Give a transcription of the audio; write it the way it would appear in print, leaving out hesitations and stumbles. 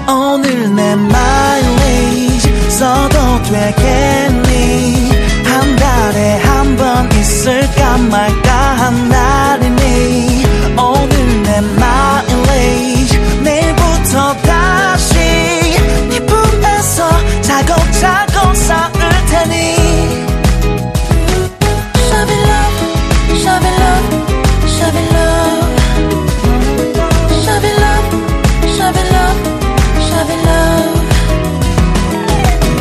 오늘 내 마일리지 써도 되겠니 한 달에 한 번 있을까 말까